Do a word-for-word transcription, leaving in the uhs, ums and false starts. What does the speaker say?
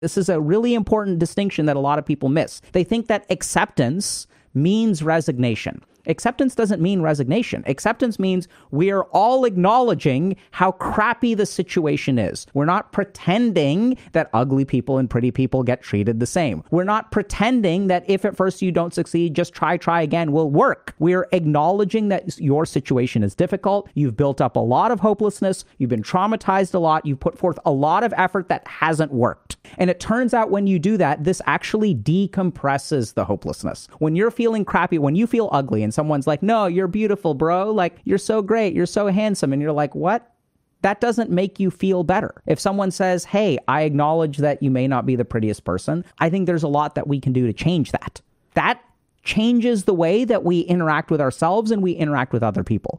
This is a really important distinction that a lot of people miss. They think that acceptance means resignation. Acceptance doesn't mean resignation. Acceptance means we are all acknowledging how crappy the situation is. We're not pretending that ugly people and pretty people get treated the same. We're not pretending that if at first you don't succeed, just try, try again will work. We're acknowledging that your situation is difficult. You've built up a lot of hopelessness. You've been traumatized a lot. You've put forth a lot of effort that hasn't worked. And it turns out when you do that, this actually decompresses the hopelessness. When you're feeling crappy, when you feel ugly and someone's like, no, you're beautiful, bro. Like, you're so great. You're so handsome. And you're like, what? That doesn't make you feel better. If someone says, hey, I acknowledge that you may not be the prettiest person, I think there's a lot that we can do to change that. That changes the way that we interact with ourselves and we interact with other people.